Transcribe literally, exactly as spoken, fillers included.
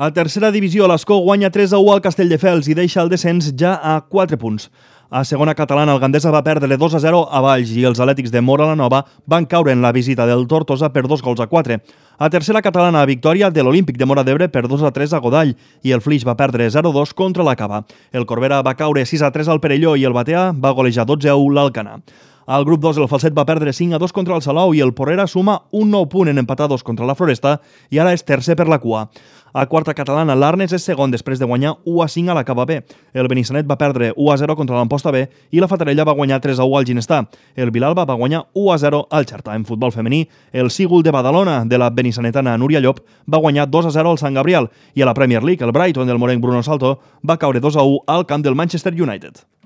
A tercera divisió, l'Escó guanya tres a u al Castelldefels i deixa el descens ja a quatre punts. A segona catalana, el Gandesa va perdre dos a zero a Valls i els Atlètics de Móra la Nova van caure en la visita del Tortosa per dos gols a quatre. A tercera catalana, victòria de l'Olímpic de Móra d'Ebre per dos a tres a Godall i el Flix va perdre zero a dos contra la Cava. El Corbera va caure sis a tres al Perelló i el Batea va golejar dotze a u l'Alcanar. Al grup dos, el Falset va perdre cinc a dos contra el Salou i el Porrera suma un nou punt en empatar dos contra la Floresta i ara és tercer per la cua. A quarta catalana, l'Arnes és segon després de guanyar u a cinc a la Cava B. El Benissanet va perdre u a zero contra l'Amposta B i la Fatarella va guanyar tres a u al Ginestar. El Vilalba va guanyar u a zero al Xerta. En futbol femení, el Sígul de Badalona de la benissanetana Núria Llop va guanyar dos a zero al Sant Gabriel i a la Premier League, el Brighton del morenc Bruno Salto va caure dos a u al camp del Manchester United.